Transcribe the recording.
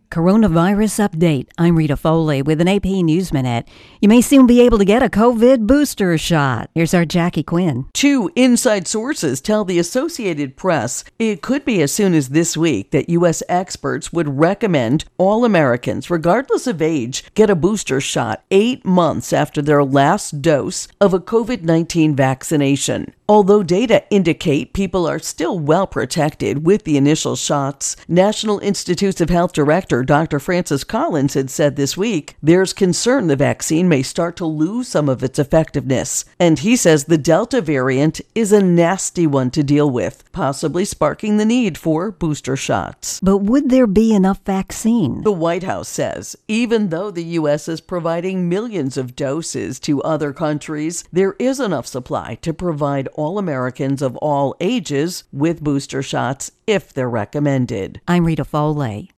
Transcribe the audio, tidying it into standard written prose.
Coronavirus update. I'm Rita Foley with an AP News Minute. You may soon be able to get a COVID booster shot. Here's our Jackie Quinn. Two inside sources tell the Associated Press it could be as soon as this week that U.S. experts would recommend all Americans, regardless of age, get a booster shot 8 months after their last dose of a COVID-19 vaccination. Although data indicate people are still well protected with the initial shots, National Institutes of Health Director Dr. Francis Collins had said this week there's concern the vaccine may start to lose some of its effectiveness. And he says the Delta variant is a nasty one to deal with, possibly sparking the need for booster shots. But would there be enough vaccine? The White House says even though the U.S. is providing millions of doses to other countries, there is enough supply to provide all Americans of all ages with booster shots if they're recommended. I'm Rita Foley.